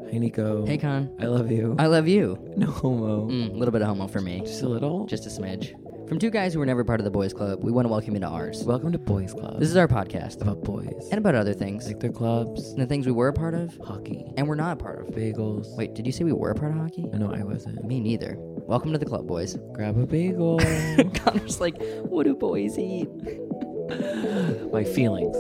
Hey, Nico. Hey, Con. I love you. I love you. No homo. A little bit of homo for me. Just a little? Just a smidge. From two guys who were never part of the boys club, we want to welcome you to ours. Welcome to Boys Club. This is our podcast. about boys. And about other things. Like their clubs, And the things we were a part of, hockey, and we're not a part of. bagels. Wait, did you say we were a part of hockey? No, I wasn't. Me neither. Welcome to the club, boys. Grab a bagel. Connor's like, what do boys eat? My feelings.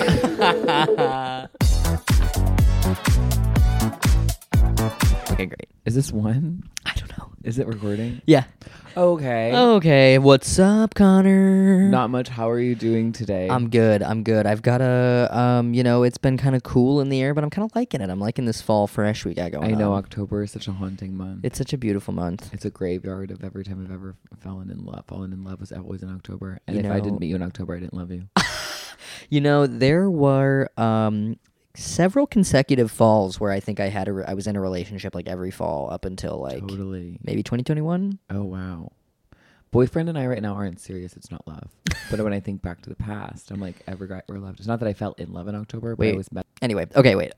Okay, great. Is this one? I don't know. Is it recording? Yeah. Okay. Okay, what's up, Connor? Not much. How are you doing today? I'm good. I've got a, it's been kind of cool in the air, but I'm kind of liking it. I'm liking this fall fresh we got going I know on. October is such a haunting month. It's such a beautiful month. It's a graveyard of every time I've ever fallen in love. Fallen in love was always in October. And You if I know- didn't meet you in October, I didn't love you. There were several consecutive falls where I think I was in a relationship like every fall up until like Totally. maybe 2021. Oh, wow. Boyfriend and I right now aren't serious. It's not love. But when I think back to the past, I'm like, every guy ever loved. It's not that I fell in love in October, but I Wait. was met. Anyway, okay, wait.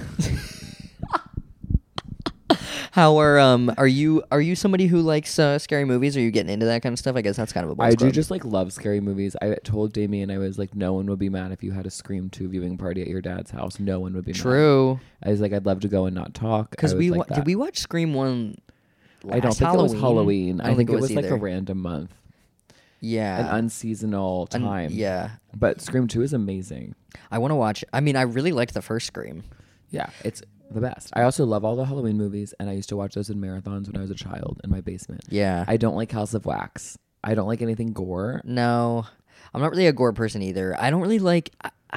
How are you somebody who likes scary movies? Are you getting into that kind of stuff? I guess that's kind of a boys I do club. just like love scary movies. I told Damien, I was like, no one would be mad if you had a Scream 2 viewing party at your dad's house. No one would be mad. True. I was like, I'd love to go and not talk. Because I was like did that. we watch Scream 1 I don't last think it was Halloween. I don't think it was like either. a random month, Yeah. an unseasonal time. Yeah. But Scream 2 is amazing. I want to watch. I mean, I really liked the first Scream. Yeah, it's the best. I also love all the Halloween movies, and I used to watch those in marathons when I was a child in my basement. Yeah. I don't like House of Wax. I don't like anything gore. No, I'm not really a gore person either. I don't really like.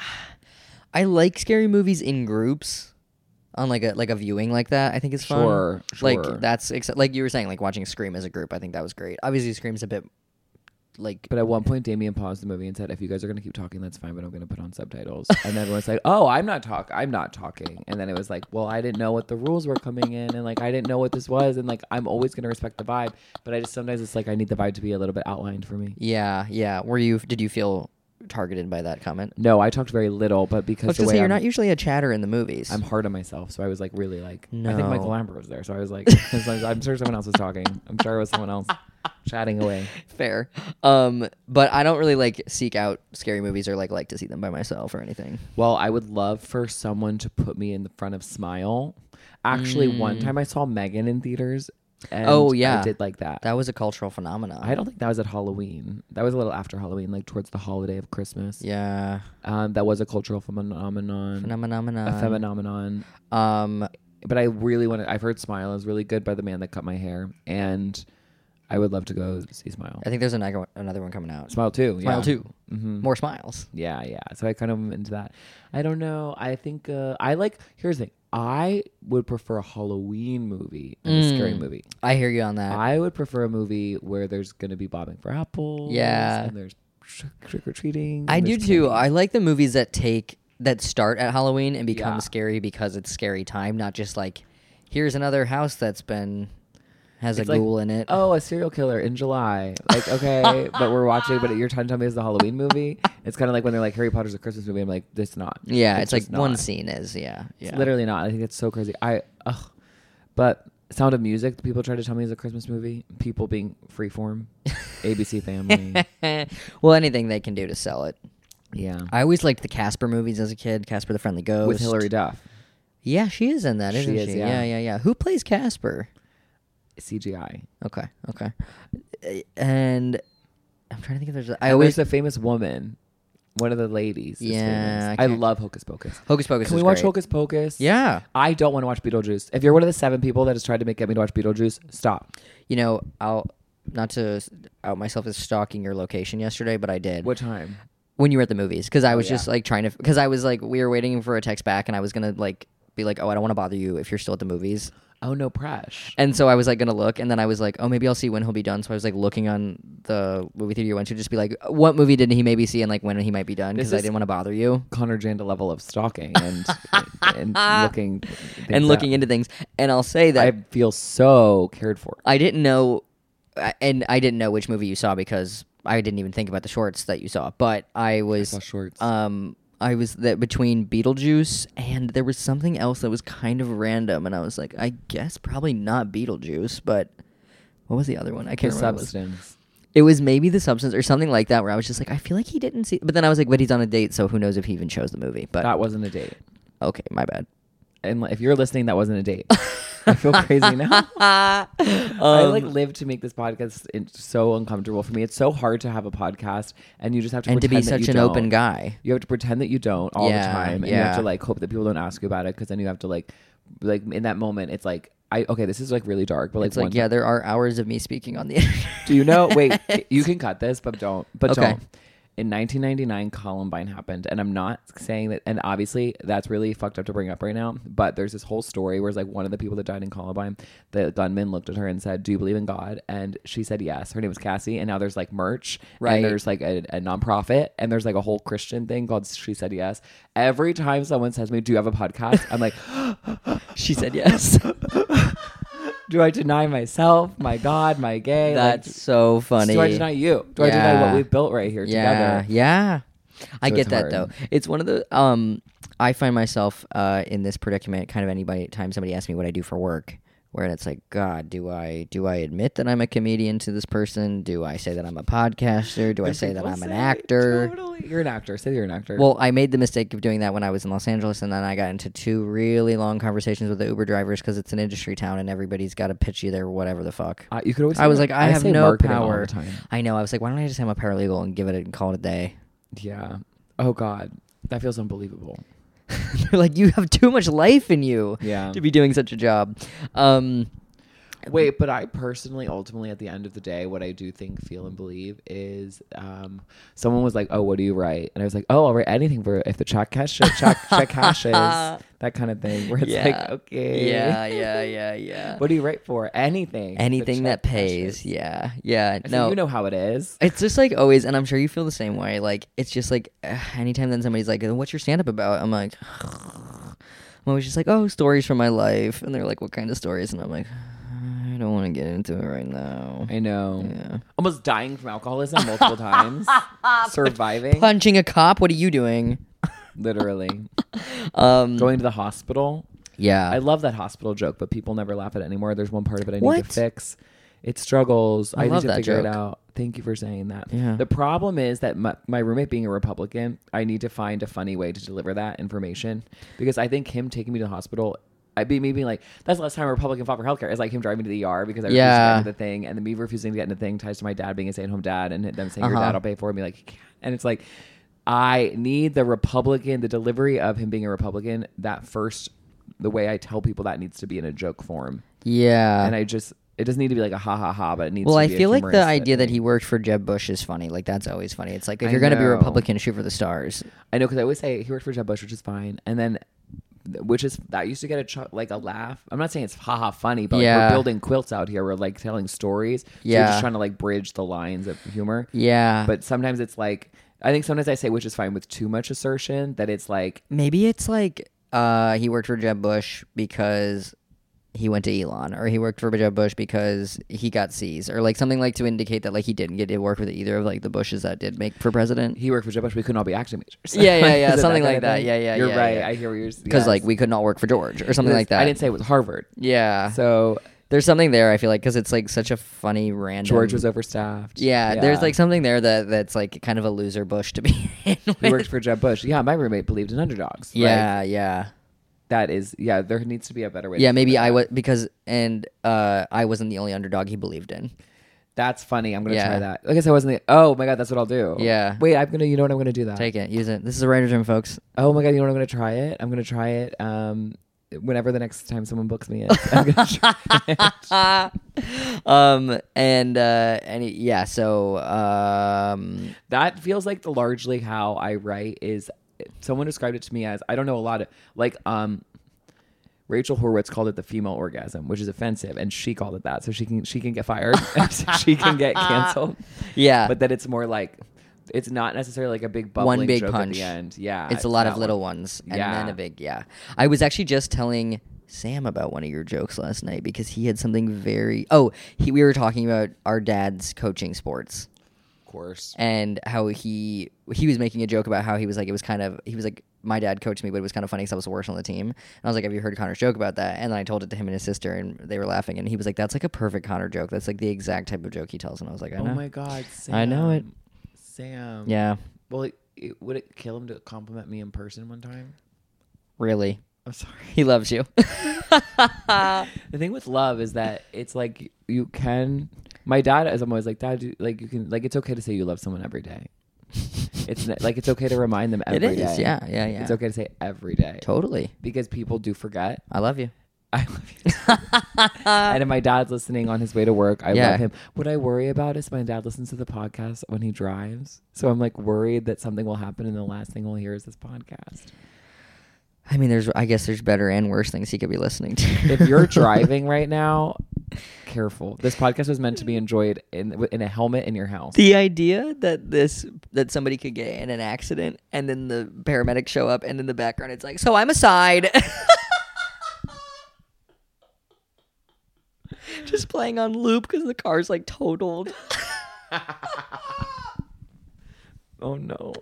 I like scary movies in groups, on like a viewing like that. I think it's fun. Sure. Like that's like you were saying, like watching Scream as a group. I think that was great. Obviously, Scream's a bit like. But at one point, Damien paused the movie and said, "If you guys are going to keep talking, that's fine, but I'm going to put on subtitles." And everyone's like, "Oh, I'm not talking." And then it was like, "Well, I didn't know what the rules were coming in, and like I didn't know what this was, and like I'm always going to respect the vibe, but I just sometimes it's like I need the vibe to be a little bit outlined for me." Yeah. Did you feel targeted by that comment? No, I talked very little, but I because was the gonna way say you're I'm, not usually a chatter in the movies. I'm hard on myself, so I was like really like I No. think Michael Lambert was there, so I was like, I'm sure someone else was talking. I'm sure it was someone else chatting away. fair. But I don't really like seek out scary movies or like to see them by myself or anything. Well, I would love for someone to put me in the front of Smile. Actually, one time I saw Megan in theaters. And Oh, yeah. I did like that. That was a cultural phenomenon. I don't think that was at Halloween. That was a little after Halloween, like towards the holiday of Christmas. Yeah. That was a cultural phenomenon. A phenomenon. But I really wanted. I've heard Smile is really good by the man that cut my hair, and I would love to go see Smile. I think there's another one coming out. Smile 2. Smile yeah. 2. Mm-hmm. More smiles. Yeah. So I kind of am into that. I don't know. I think I like. Here's the thing. I would prefer a Halloween movie than a scary movie. I hear you on that. I would prefer a movie where there's going to be bobbing for apples. Yeah. And there's trick or treating. I do there's too. candy. I like the movies that start at Halloween and become Yeah. scary because it's scary time, not just like here's another house has It's a like, ghoul in it. Oh, a serial killer in July. Like, okay, but we're watching, but you're trying to tell me it's the Halloween movie? It's kind of like when they're like, Harry Potter's a Christmas movie. I'm like, this not. Yeah, it's like just one not. scene is, yeah. It's literally not. I think it's so crazy. But Sound of Music, people try to tell me is a Christmas movie. People being freeform. ABC Family. Well, anything they can do to sell it. Yeah. I always liked the Casper movies as a kid. Casper the Friendly Ghost. With Hilary Duff. Yeah, she is in that, isn't She she? is, yeah. Yeah. Who plays Casper? CGI. Okay. And I'm trying to think if there's. I And always there's a famous woman. One of the ladies. is Yeah, famous. I I can't- love Hocus Pocus. Hocus Pocus. Can is we watch great. Hocus Pocus? Yeah. I don't want to watch Beetlejuice. If you're one of the 7 people that has tried to get me to watch Beetlejuice, stop. I'll not to out myself as stalking your location yesterday, but I did. What time? When you were at the movies, because I was yeah. just like trying to, because I was like, we were waiting for a text back, and I was gonna like be like, oh, I don't want to bother you if you're still at the movies. Oh, no pressure. And so I was like gonna look, and then I was like, oh, maybe I'll see when he'll be done. So I was like looking on the movie theater you went to, just be like, what movie did he maybe see, and like when he might be done, because I is- didn't want to bother you Connor Janda level of stalking and looking and looking into things. And I'll say that I feel so cared for. I didn't know, and I didn't know which movie you saw because I didn't even think about the shorts that you saw. But I was saw shorts. I was that between Beetlejuice and there was something else that was kind of random, and I was like, I guess probably not Beetlejuice, but what was the other one? I can't remember. Substance. It was maybe The Substance or something like that, where I was just like, I feel like he didn't see. But then I was like, but he's on a date, so who knows if he even chose the movie? But That wasn't a date. okay, my bad. And if you're listening, that wasn't a date. I feel crazy now. I like live to make this podcast so uncomfortable for me. It's so hard to have a podcast, and you just have to and to be pretend that such you an don't. open guy. You have to pretend that you don't all the time, and you have to like hope that people don't ask you about it, because then you have to like in that moment, it's like okay, this is like really dark, but like It's like, yeah, there are hours of me speaking on the internet. Do you know? Wait, you can cut this, but don't. But Okay. don't. In 1999, Columbine happened, and I'm not saying that. And obviously, that's really fucked up to bring up right now. But there's this whole story where it's like one of the people that died in Columbine, the gunman looked at her and said, "Do you believe in God?" And she said yes. Her name was Cassie, and now there's like merch, Right. And there's like a nonprofit, and there's like a whole Christian thing called "She Said Yes." Every time someone says to me, "Do you have a podcast?" I'm like, She said yes. "Do I deny myself, my God, my gay?" That's like, so funny. do I deny you? Do I deny what we've built right here together? Yeah. I So get it's that hard. though. It's one of the I find myself in this predicament kind of any time somebody asks me what I do for work, where it's like, God, do I admit that I'm a comedian to this person? Do I say that I'm a podcaster? Do I say that I'm an actor? Totally. You're an actor. Say you're an actor. Well, I made the mistake of doing that when I was in Los Angeles, and then I got into 2 really long conversations with the Uber drivers because it's an industry town and everybody's got to pitch you there, whatever the fuck. You could always. I was like, I have say no marketing all power. the time. I know. I was like, why don't I just say I'm a paralegal and give it and call it a day? Yeah. Oh God, that feels unbelievable. They're like, you have too much life in you Yeah. to be doing such a job. Wait, but I personally, ultimately, at the end of the day, what I do think, feel, and believe is, someone was like, "Oh, what do you write?" And I was like, "Oh, I'll write anything for if the check cashes, that kind of thing." Where it's like, okay, Yeah. What do you write for? Anything. Anything The that check pays. cashes. Yeah. So No, you know how it is. it's just like always, and I'm sure you feel the same way. Like, it's just like anytime then somebody's like, "What's your stand-up about?" I'm like, I'm always just like, "Oh, stories from my life," and they're like, "What kind of stories?" And I'm like, I don't want to get into it right now. I know. Yeah. Almost dying from alcoholism multiple times. Surviving. Punching a cop. What are you doing? Literally. Going To the hospital. Yeah. I love that hospital joke, but people never laugh at it anymore. There's one part of it I need What? to fix. It struggles. I I need love to that figure it joke. out. Thank you for saying that. Yeah. The problem is that my roommate being a Republican, I need to find a funny way to deliver that information, because I think him taking me to the hospital, me being like, that's the last time a Republican fought for healthcare, is like him driving me to the ER because I refused to get into the thing, and then me refusing to get into the thing ties to my dad being a stay-at-home dad, and them saying your dad will pay for it, and be like, "You can't." And it's like, I need the delivery of him being a Republican, the way I tell people that needs to be in a joke form. Yeah. And it doesn't need to be like a ha ha ha, but it needs Well, to I be feel a like the humorous idea that thing. he worked for Jeb Bush is funny. Like, that's always funny. It's like, if I you're going to be a know. Republican, shoot for the stars. I know, because I always say he worked for Jeb Bush, which is fine. And then, that used to get a laugh. I'm not saying it's haha funny, but like, Yeah. we're building quilts out here. We're like telling stories. So Yeah. you're just trying to like bridge the lines of humor. Yeah. But sometimes it's like, I think sometimes I say, which is fine, with too much assertion, that it's like, Maybe it's like he worked for Jeb Bush because he went to Elon, or he worked for Jeb Bush because he got C's, or like something like to indicate that like he didn't get to work with either of like the Bushes that did make for president. he worked for Jeb Bush, we couldn't all be acting majors. Yeah, Is it something kind like of that. thing? Yeah, You're yeah, right. yeah. I hear what you're saying. Because like we could not work for George or something like that. I didn't say it was Harvard. Yeah. So There's something there, I feel like, because it's like such a funny random. George was overstaffed. Yeah, there's like something there that's like kind of a loser Bush to be in with. He worked for Jeb Bush. Yeah, my roommate believed in underdogs. Like, Yeah. that is, there needs to be a better way. Yeah, to maybe do that. I was because I wasn't the only underdog he believed in. That's funny. I'm gonna Yeah. try that. I guess I wasn't. Oh my god, that's what I'll do. Yeah. Wait, I'm gonna. You know what? I'm gonna do that. Take it, use it. This is a writer's room, folks. Oh my god, you know what? I'm gonna try it. I'm gonna try it. Whenever the next time someone books me is, I'm gonna try it. So That feels like the largely how I write is. Someone described it to me as, I don't know, a lot of like Rachel Horowitz called it the female orgasm, which is offensive, and she called it that, so she can get fired, she can get canceled. yeah, But that it's more like, it's not necessarily like a big bubbling one big joke punch at the end. Yeah, it's a lot that of little one. ones, and Yeah. then a big I was actually just telling Sam about one of your jokes last night because he had something very. We were talking about our dads coaching sports. course. And how he was making a joke about how he was like my dad coached me, but it was kind of funny because I was the worst on the team. And I was like, have you heard Connor's joke about that? And then I told it to him and his sister, and they were laughing. And he was like, that's like a perfect Connor joke. That's like the exact type of joke he tells. And I was like, I know. Oh my God, Sam. I know it. Sam. Yeah. Well, would it kill him to compliment me in person one time? Really? I'm sorry. He loves you. The thing with love is that it's like you can. My dad is always like, Dad, you can it's okay to say you love someone every day. It's like it's okay to remind them every day. It is. Yeah. It's okay to say it every day. Totally. Because people do forget. I love you. I love you. And if my dad's listening on his way to work, I love him. What I worry about is my dad listens to the podcast when he drives. So I'm like worried that something will happen and the last thing we'll hear is this podcast. I mean, I guess there's better and worse things he could be listening to. If you're driving right now, careful. This podcast was meant to be enjoyed in a helmet in your house. The idea that somebody could get in an accident and then the paramedics show up and in the background it's like, so I'm aside. Just playing on loop because the car's like totaled. Oh no.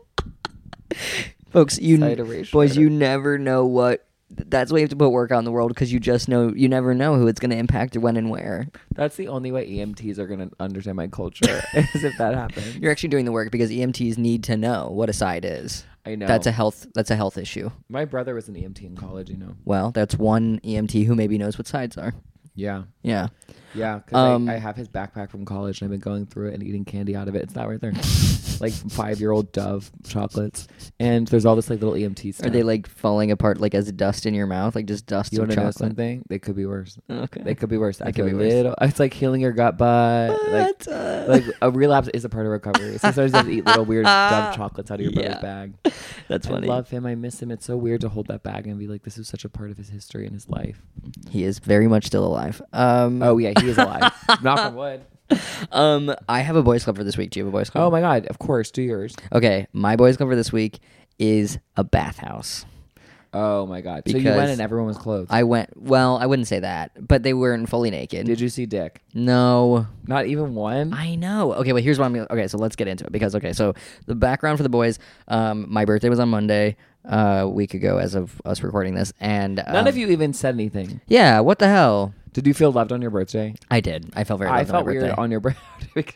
Folks, boys, you never know what. That's why you have to put work out in the world, because you never know who it's going to impact when and where. That's the only way EMTs are going to understand my culture is if that happens. You're actually doing the work because EMTs need to know what a side is. I know. That's a health issue. My brother was an EMT in college, you know. Well, that's one EMT who maybe knows what sides are. Yeah. Yeah. Yeah, because I have his backpack from college, and I've been going through it and eating candy out of it. It's not right there. Like 5-year-old Dove chocolates. And there's all this like little EMT stuff. Are they like falling apart like as dust in your mouth? Like just dust You of want to know chocolate? something? They could be worse. Okay. They could be worse. They could be worse. It's like healing your gut, but like a relapse is a part of recovery. So sometimes you have to eat little weird Dove chocolates out of your brother's bag. That's funny. I love him. I miss him. It's so weird to hold that bag and be like, this is such a part of his history and his life. He is very much still alive. Oh yeah, he is alive. Knock on wood. I have a boys club for this week. Do you have a boys club? Oh my God, of course. Do yours. Okay, my boys club for this week is a bathhouse. Oh my God. So you Because went and everyone was clothed. I wouldn't say that, but they weren't fully naked. Did you see Dick? No. Not even one? I know. Okay, well, here's what okay, so let's get into it. Because, okay, so the background for the boys, my birthday was on Monday, a week ago as of us recording this, and... None of you even said anything. Yeah, what the hell? Did you feel loved on your birthday? I did. I felt very loved I felt on my weird birthday. on your birthday.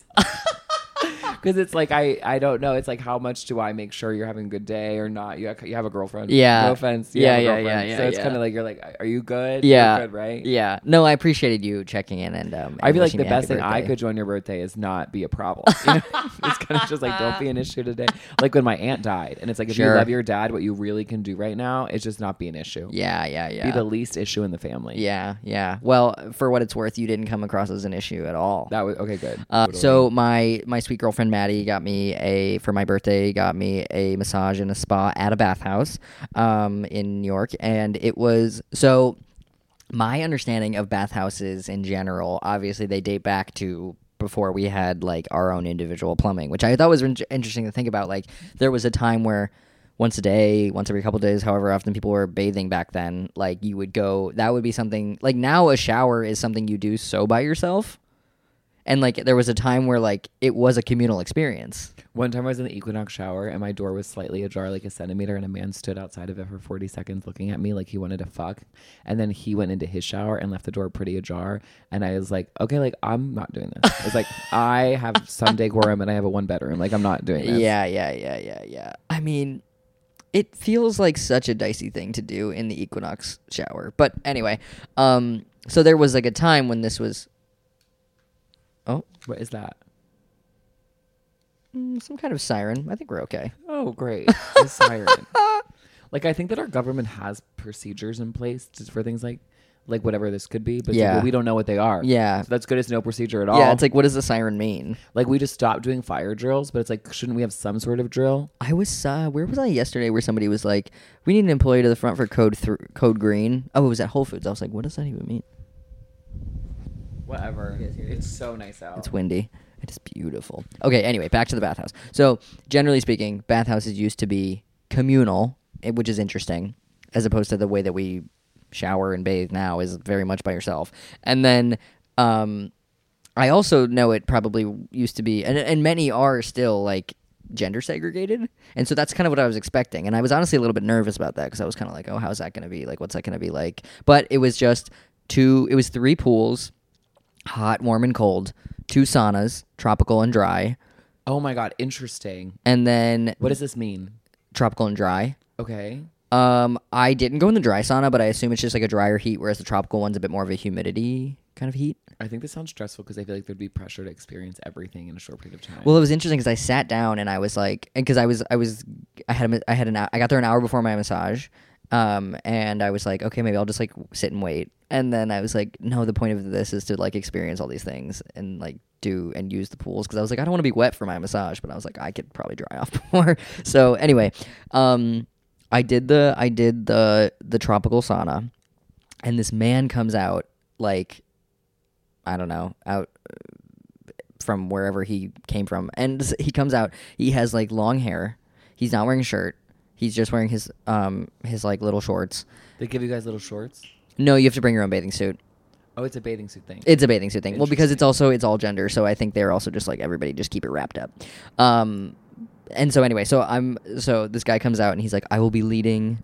Because it's like, I don't know. It's like, how much do I make sure you're having a good day or not? You have a girlfriend. Yeah. No offense. You Yeah, have a yeah, girlfriend. yeah, So it's yeah. kind of like, you're like, are you good? Yeah. You're good, right? Yeah. No, I appreciated you checking in and I feel like wishing the me a happy best thing I birthday. could do on your birthday is not be a problem. You know? It's kind of just like, don't be an issue today. Like when my aunt died. And it's like, if you Sure. love your dad, what you really can do right now is just not be an issue. Yeah. Be the least issue in the family. Yeah. Well, for what it's worth, you didn't come across as an issue at all. That was okay. Good. So my sweet girlfriend Maddie got me for my birthday a massage and a spa at a bathhouse in New York, and it was so. My understanding of bathhouses in general, obviously, they date back to before we had like our own individual plumbing, which I thought was interesting to think about. Like there was a time where once a day, once every couple of days, however often people were bathing back then, like you would go. That would be something like now a shower is something you do so by yourself. And, like, there was a time where, like, it was a communal experience. One time I was in the Equinox shower and my door was slightly ajar, like a centimeter, and a man stood outside of it for 40 seconds looking at me like he wanted to fuck. And then he went into his shower and left the door pretty ajar. And I was like, okay, like, I'm not doing this. It's like, I have some decorum and I have a 1-bedroom. Like, I'm not doing this. Yeah. I mean, it feels like such a dicey thing to do in the Equinox shower. But anyway, so there was, like, a time when this was... Oh, What is that? some kind of siren. I think we're okay. Oh, great. A siren. Like, I think that our government has procedures in place for things like whatever this could be, but Yeah. we don't know what they are. Yeah. So that's good as no procedure at all. Yeah, it's like, what does the siren mean? Like, we just stopped doing fire drills, but it's like, shouldn't we have some sort of drill? I was where was I yesterday where somebody was like, we need an employee to the front for code green. Oh, it was at Whole Foods. I was like, what does that even mean? Whatever. It's so nice out. It's windy. It is beautiful. Okay, anyway, back to the bathhouse. So, generally speaking, bathhouses used to be communal, which is interesting, as opposed to the way that we shower and bathe now is very much by yourself. And then I also know it probably used to be, and many are still like gender segregated, and so that's kind of what I was expecting. And I was honestly a little bit nervous about that because I was kind of like, oh, how's that going to be? Like, what's that going to be like? But it was just it was 3 pools, hot, warm, and cold, 2 saunas, tropical and dry, Oh my God, interesting. and then What does this mean? tropical and dry. Okay. I didn't go in the dry sauna, but I assume it's just like a drier heat, whereas the tropical one's a bit more of a humidity kind of heat. I think this sounds stressful because I feel like there'd be pressure to experience everything in a short period of time. Well, it was interesting because I sat down and I was like, because I got there an hour before my massage, and I was like, okay, maybe I'll just like sit and wait. And then I was like, no, the point of this is to like experience all these things and like do and use the pools, because I was like, I don't want to be wet for my massage, but I was like, I could probably dry off more. So anyway, I did the tropical sauna, and this man comes out like, I don't know, out from wherever he came from, and he comes out. He has like long hair. He's not wearing a shirt. He's just wearing his like little shorts. They give you guys little shorts? No, you have to bring your own bathing suit. Oh, it's a bathing suit thing. It's a bathing suit thing. Well, because it's all gender, so I think they're also just like, everybody just keep it wrapped up. And so anyway, so this guy comes out and he's like, I will be leading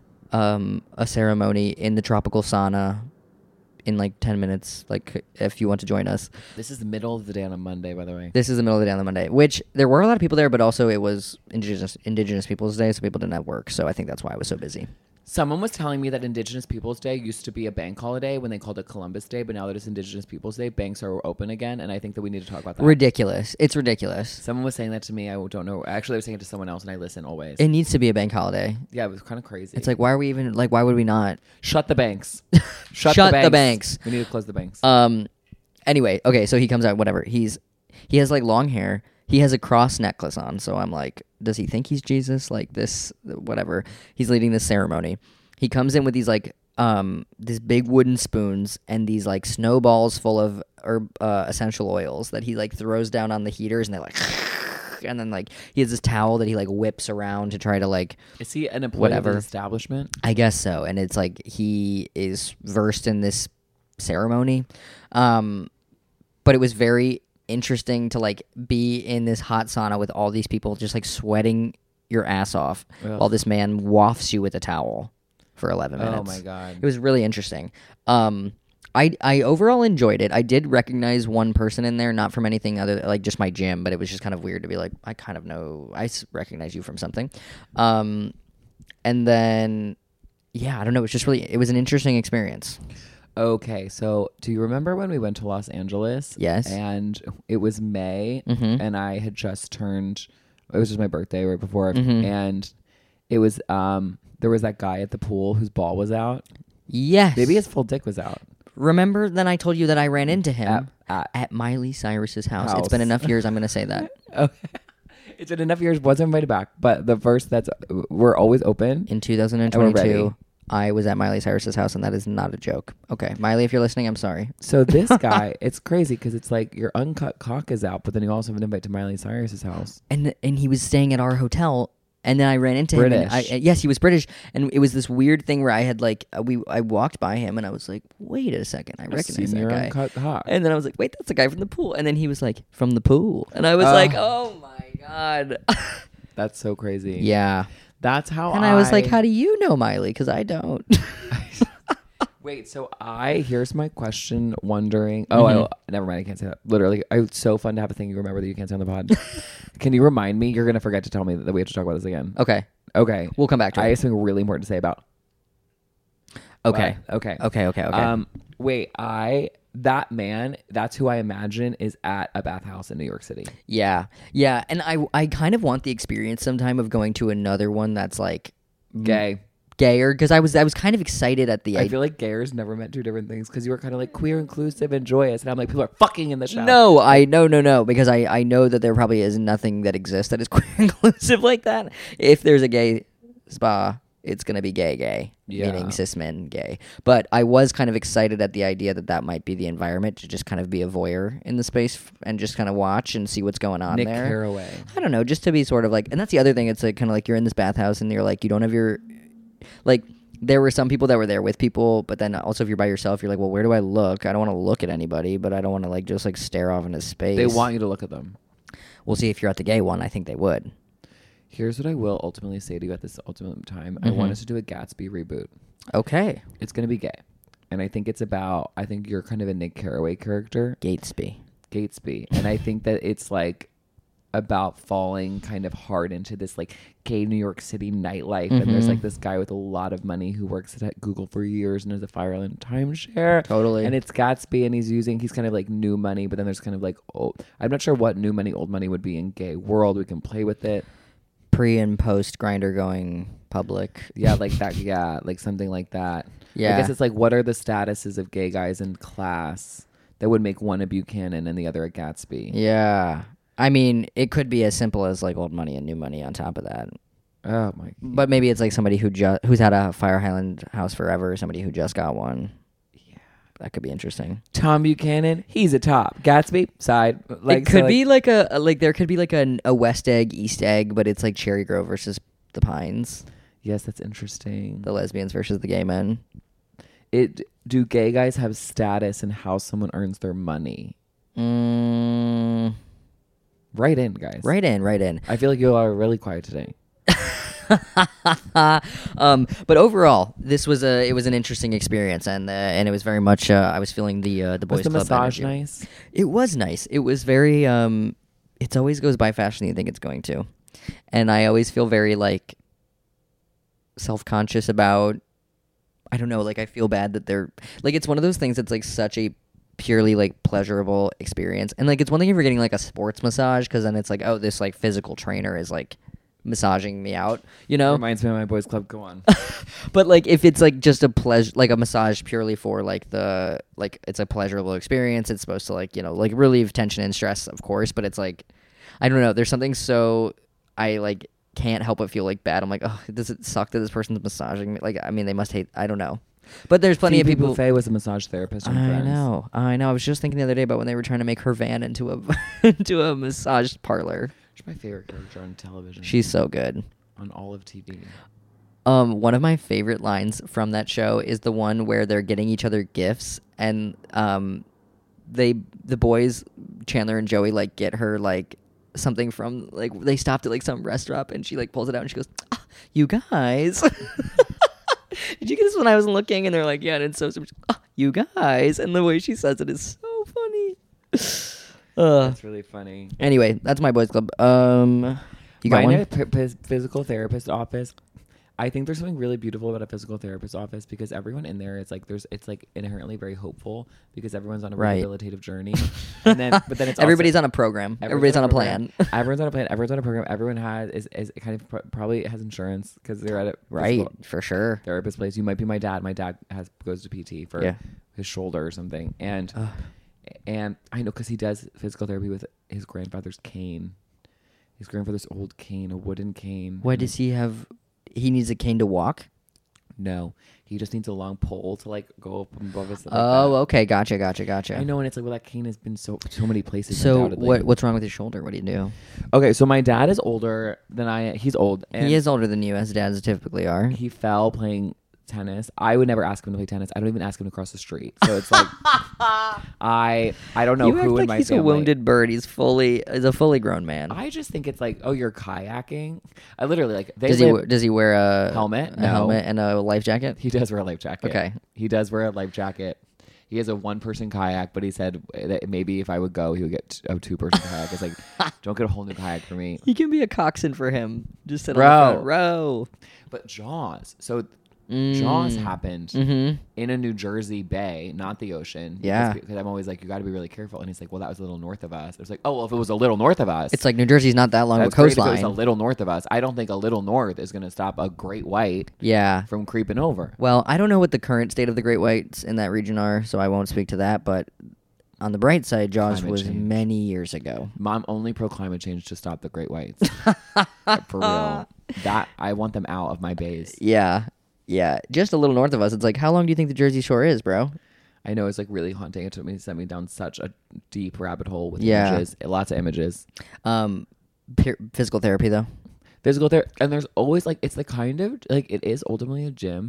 a ceremony in the tropical sauna in like 10 minutes, like if you want to join us. This is the middle of the day on a Monday, by the way. This is the middle of the day on the Monday, which there were a lot of people there, but also it was Indigenous Peoples Day, so people didn't have work, so I think that's why I was so busy. Someone was telling me that Indigenous Peoples Day used to be a bank holiday when they called it Columbus Day, but now that it's Indigenous Peoples Day, banks are open again, and I think that we need to talk about that. Ridiculous. It's ridiculous. Someone was saying that to me. I don't know. Actually, I was saying it to someone else, and I listen always. It needs to be a bank holiday. Yeah, it was kind of crazy. It's like, why are we even, like, why would we not? Shut the banks. Shut the banks. We need to close the banks. Anyway, okay, so he comes out, whatever. He has like long hair. He has a cross necklace on, so I'm like, does he think he's Jesus? Like this, whatever. He's leading this ceremony. He comes in with these like these big wooden spoons and these like snowballs full of essential oils that he like throws down on the heaters, and they're like, and then like he has this towel that he like whips around to try to like. Is he an employee of the establishment? I guess so, and it's like he is versed in this ceremony, but it was very interesting to like be in this hot sauna with all these people just like sweating your ass off while this man wafts you with a towel for 11 minutes. Oh my God. It was really interesting. I overall enjoyed it. I did recognize one person in there, not from anything other like just my gym, but it was just kind of weird to be like, I kind of know, recognize you from something. And then, yeah, I don't know. It was an interesting experience. Okay, so do you remember when we went to Los Angeles? Yes. And it was May, and I had just turned, it was just my birthday right before, and it was, there was that guy at the pool whose ball was out. Yes. Maybe his full dick was out. Remember then I told you that I ran into him at Miley Cyrus's house. It's been enough years, I'm going to say that. Okay. It's been enough years, wasn't invited back, but the first we're always open. In 2022, I was at Miley Cyrus's house, and that is not a joke. Okay, Miley, if you're listening, I'm sorry. So this guy, it's crazy because it's like your uncut cock is out, but then you also have an invite to Miley Cyrus's house. And he was staying at our hotel, and then I ran into him. Yes, he was British, and it was this weird thing where I had like I walked by him, and I was like, wait a second, I recognize that guy. Uncut cock. And then I was like, wait, that's the guy from the pool. And then he was like, from the pool, and I was like, oh my God. That's so crazy. Yeah. That's how And I was like, how do you know Miley? Because I don't. Wait, so here's my question wondering. Oh, never mind. I can't say that. Literally, it's so fun to have a thing you remember that you can't say on the pod. Can you remind me? You're going to forget to tell me that we have to talk about this again. Okay. We'll come back to it. I have something really important to say about. Okay. Okay. Wait, that man, that's who I imagine is at a bathhouse in New York City. Yeah. And I kind of want the experience sometime of going to another one that's like gayer, because I was kind of excited at the I feel like gayers never meant two different things, because you were kind of like queer, inclusive, and joyous, and I'm like, people are fucking in the shower. No, because I know that there probably is nothing that exists that is queer inclusive like that. If there's a gay spa, it's going to be gay, meaning cis men gay. But I was kind of excited at the idea that might be the environment, to just kind of be a voyeur in the space and just kind of watch and see what's going on Nick there. Carraway. I don't know, just to be sort of like, and that's the other thing. It's like kind of like you're in this bathhouse and you're like, you don't have your, like, there were some people that were there with people, but then also if you're by yourself, you're like, well, where do I look? I don't want to look at anybody, but I don't want to like just like stare off into space. They want you to look at them. We'll see if you're at the gay one. I think they would. Here's what I will ultimately say to you at this ultimate time. I want us to do a Gatsby reboot. Okay. It's going to be gay. And I think I think you're kind of a Nick Carraway character. Gatsby. And I think that it's like about falling kind of hard into this like gay New York City nightlife. And there's like this guy with a lot of money who works at Google for years and has a Fire Island timeshare. Totally. And it's Gatsby and he's kind of like new money, but then there's kind of like, I'm not sure what new money, old money would be in gay world. We can play with it. Pre and post Grindr going public. Yeah, like that. Yeah, like something like that. Yeah. I guess it's like, what are the statuses of gay guys in class that would make one a Buchanan and the other a Gatsby? Yeah. I mean, it could be as simple as like old money and new money on top of that. Oh my! But maybe it's like somebody who's had a Fire Island house forever, somebody who just got one. Yeah, that could be interesting. Tom Buchanan, he's a top. Gatsby side. Like it could be like there could be like a West Egg, East Egg, but it's like Cherry Grove versus the Pines. Yes, that's interesting. The lesbians versus the gay men. Do gay guys have status in how someone earns their money? Write in, guys. Write in. I feel like you are really quiet today. But overall, it was an interesting experience, and it was very much. I was feeling the boys' Was the club massage energy. nice? It was nice. It was very. It always goes by faster than you think it's going to, and I always feel very like self-conscious about. I don't know. Like I feel bad that they're like it's one of those things that's like such a purely like pleasurable experience, and like it's one thing if you're getting like a sports massage because then it's like, oh, this like physical trainer is like massaging me out, you know. Reminds me of my boys' club. Go on. But like if it's like just a pleasure, like a massage purely for like the like it's a pleasurable experience, it's supposed to like, you know, like relieve tension and stress, of course, but it's like I don't know, there's something so I like can't help but feel like bad. I'm like, oh, does it suck that this person's massaging me? Like, I mean, they must hate. I don't know. But there's plenty of people. Buffet was a massage therapist. On Friends. I know. I was just thinking the other day about when they were trying to make her van into a into a massage parlor. She's my favorite character on television. She's so good on all of TV. One of my favorite lines from that show is the one where they're getting each other gifts, and the boys, Chandler and Joey, like get her like something from like they stopped at like some restaurant, and she like pulls it out and she goes, "You guys." Did you get this when I was looking? And they're like, yeah, and it's so you guys. And the way she says it is so funny. That's really funny. Anyway, that's my boys' club. You got one? Physical therapist office. I think there's something really beautiful about a physical therapist office because everyone in there, it's like inherently very hopeful because everyone's on a rehabilitative journey. But then it's everybody's on a program. Everybody's on a plan. Everyone's on a plan. Everyone's on a program. Everyone is kind of probably has insurance because they're at a for sure therapist place. You might be my dad. My dad goes to PT for his shoulder or something, and I know because he does physical therapy with his grandfather's cane. His grandfather's old cane, a wooden cane. Why does he have? He needs a cane to walk? No. He just needs a long pole to like go up above his okay. Gotcha. I know, and it's like, well, that cane has been so many places. So what's wrong with his shoulder? What do you do? Okay, so my dad is older than he's old. And he is older than you, as dads typically are. He fell playing tennis. I would never ask him to play tennis. I don't even ask him to cross the street. So it's like I don't know who in my he's family. A wounded bird. He's a fully grown man. I just think it's like, oh, you're kayaking. I literally like. Does he wear a helmet? A helmet and a life jacket? He does wear a life jacket. Okay. He does wear a life jacket. He has a one-person kayak, but he said that maybe if I would go, he would get a two-person kayak. It's like, don't get a whole new kayak for me. He can be a coxswain for him. Just sit on the front row. But Jaws. So Jaws happened in a New Jersey bay, not the ocean. Yeah. Because I'm always like, you got to be really careful. And he's like, well, that was a little north of us. It's like, oh, well, if it was a little north of us. It's like New Jersey's not that long of a coastline. If it was a little north of us. I don't think a little north is going to stop a great white from creeping over. Well, I don't know what the current state of the great whites in that region are, so I won't speak to that. But on the bright side, Jaws was many years ago. Mom only pro climate change to stop the great whites. For real. That I want them out of my bays. Yeah, just a little north of us. It's like, how long do you think the Jersey Shore is, bro? I know, it's like really haunting. It sent me down such a deep rabbit hole with images, lots of images. Physical therapy though. Physical therapy, and there's always like, it's the kind of like, it is ultimately a gym,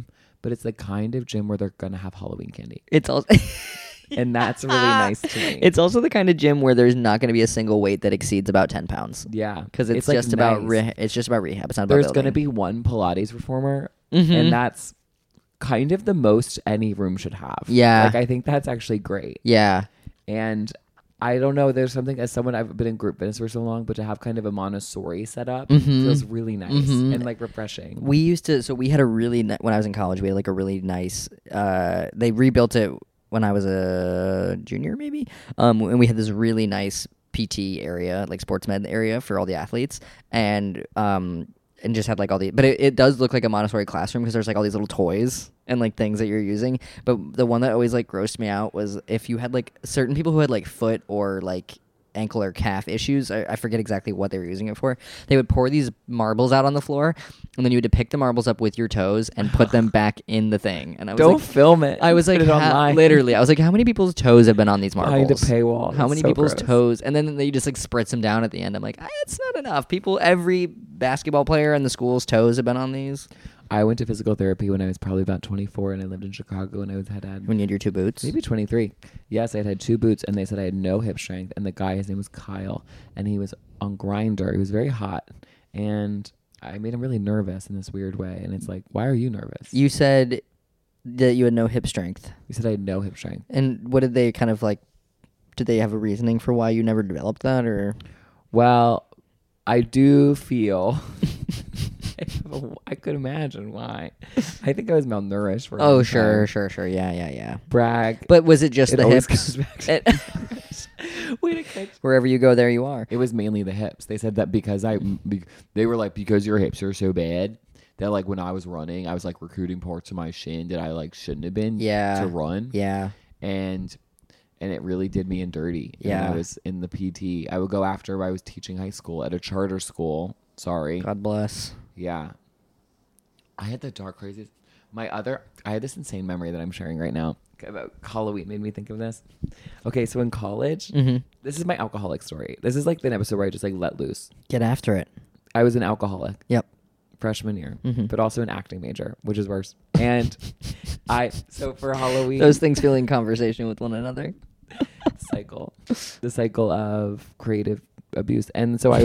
but it's the kind of gym where they're gonna have Halloween candy, It's also and that's really nice to me. it's also the kind of gym where there's not going to be a single weight that exceeds about 10 pounds. Yeah, Because it's like just about nice. it's just about rehab. It's not about There's building. gonna be one Pilates reformer, Mhm. and that's kind of the most any room should have. Yeah. like I think that's actually great. Yeah. And I don't know, there's something, as someone, I've been in group fitness for so long, but to have kind of a Montessori setup Mhm. feels really nice Mhm. and like refreshing. We used to, so we had a really, when I was in college, we had like a really nice, they rebuilt it when I was a junior maybe. And we had this really nice PT area, like sports med area for all the athletes. And just had like all the, but it does look like a Montessori classroom because there's like all these little toys and like things that you're using. But the one that always like grossed me out was if you had like certain people who had like foot or like ankle or calf issues. I forget exactly what they were using it for. They would pour these marbles out on the floor, and then you had to pick the marbles up with your toes and put them back in the thing. And I was Don't like, film it. I was like, Put it online. literally, I was like, how many people's toes have been on these marbles? Behind a paywall. How It's many so people's gross. toes? And then they just like spritz them down at the end. I'm like, it's not enough. Every basketball player in the school's toes have been on these. I went to physical therapy when I was probably about 24, and I lived in Chicago, and I had When you had your 2 boots. maybe 23. Yes, I had 2 boots, and they said I had no hip strength. And the guy, his name was Kyle, and he was on Grindr. He was very hot, and I made him really nervous in this weird way. And it's like, why are you nervous? You said that you had no hip strength. He said I had no hip strength. And what did they kind of like? Did they have a reasoning for why you never developed that, or? Well, I do feel I could imagine why. I think I was malnourished for a Oh, long sure. time. Yeah. Brag. But was it just It the always hips? goes back to Way to catch. Wherever you go, there you are. It was mainly the hips. They said that because they were like, because your hips are so bad that like when I was running, I was like recruiting parts of my shin that I like shouldn't have been to run. Yeah. And it really did me in dirty. Yeah. When I was in the PT. I would go after I was teaching high school at a charter school. Sorry. God bless. Yeah. I had the dark craziest. I had this insane memory that I'm sharing right now about Halloween. Made me think of this. Okay, so in college, this is my alcoholic story. This is like the episode where I just like let loose. Get after it. I was an alcoholic. Yep. Freshman year, but also an acting major, which is worse. And so for Halloween, Those things feel in conversation with one another. the cycle of creative abuse. And so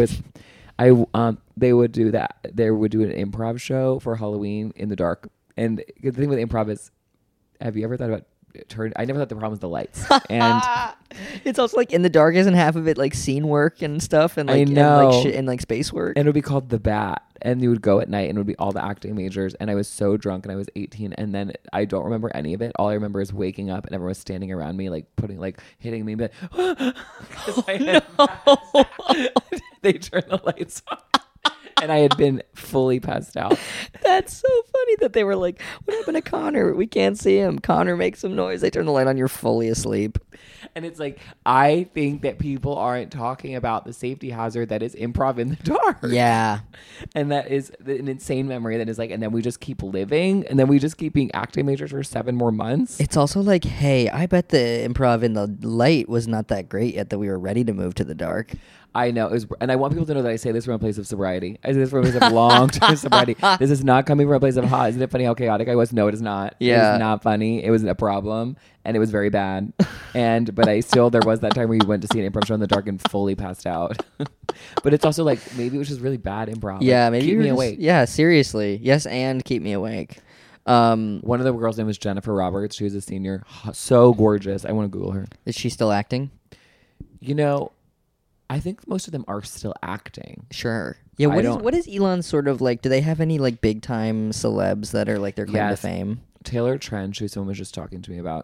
they would do that. They would do an improv show for Halloween in the dark. And the thing with improv is, have you ever thought about I never thought the problem was the lights. And It's also like in the dark, isn't half of it like scene work and stuff, and like I know. and like space work. it would be called The Bat. And you would go at night and it would be all the acting majors. And I was so drunk and I was 18. And then I don't remember any of it. All I remember is waking up and everyone was standing around me, like hitting me. But 'cause I had they turned the lights off. And I had been fully passed out. That's so funny that they were like, "What happened to Connor? We can't see him. Connor, make some noise." They turn the light on. You're fully asleep. And it's like, I think that people aren't talking about the safety hazard that is improv in the dark. Yeah. And that is an insane memory that is like, and then we just keep living, and then we just keep being acting majors for 7 more months. It's also like, hey, I bet the improv in the light was not that great yet that we were ready to move to the dark. I know. And I want people to know that I say this from a place of sobriety. I say this from a place of long-term sobriety. This is not coming from a place of hot. Isn't it funny how chaotic I was? No, it is not. Yeah. It is not funny. It was a problem, and it was very bad. But there was that time where you went to see an improv show in the dark and fully passed out. But it's also like, maybe it was just really bad improv. Yeah, Like, maybe keep you me were just- awake. Yeah, seriously. Yes, and keep me awake. One of the girls' name was Jennifer Roberts. She was a senior. So gorgeous. I want to Google her. Is she still acting? You know, I think most of them are still acting. Sure. Yeah. What is Elon's sort of like? Do they have any like big time celebs that are like their claim to Yes. fame? Taylor Trench, who someone was just talking to me about.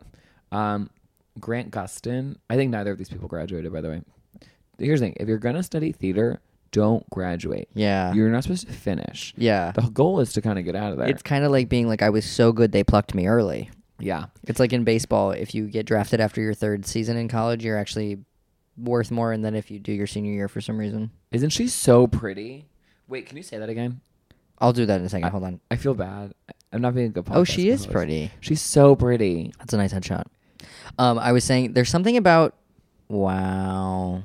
Grant Gustin. I think neither of these people graduated, by the way. Here's the thing. If you're going to study theater, don't graduate. Yeah. You're not supposed to finish. Yeah. The goal is to kind of get out of there. It's kind of like being like, I was so good they plucked me early. Yeah. It's like in baseball, if you get drafted after your 3rd season in college, you're actually worth more than if you do your senior year for some reason. Isn't she so pretty? Wait, can you say that again? I'll do that in a second. Hold on. I feel bad. I'm not being a good podcast. Oh, she is co-host. pretty. She's so pretty. That's a nice headshot. I was saying there's something about wow.